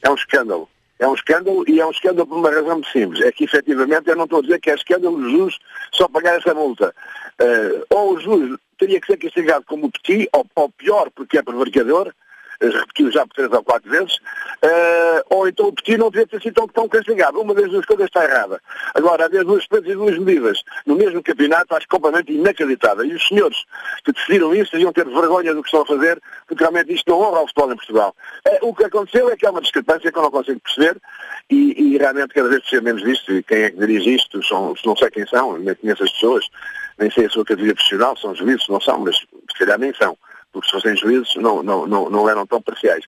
É um escândalo. É um escândalo e é um escândalo por uma razão muito simples. É que, efetivamente, eu não estou a dizer que é escândalo o juiz só pagar essa multa. Ou o juiz teria que ser castigado como o Petit, ou pior, porque é prevaricador, repetiu já por 3 ou 4 vezes, ou então o Petit não devia ter sido tão castigado. Uma das duas coisas está errada. Agora, haver duas espécies e duas medidas no mesmo campeonato, acho completamente inacreditável. E os senhores que decidiram isso deviam ter vergonha do que estão a fazer, porque realmente isto não honra ao futebol em Portugal. O que aconteceu é que há uma discrepância que eu não consigo perceber, e realmente cada vez precisa menos disto. E quem é que dirige isto? Não sei quem são, nem conheço as pessoas, nem sei a sua categoria profissional, são juízes, não são, mas se calhar nem são. Porque se fossem juízes não eram tão parciais.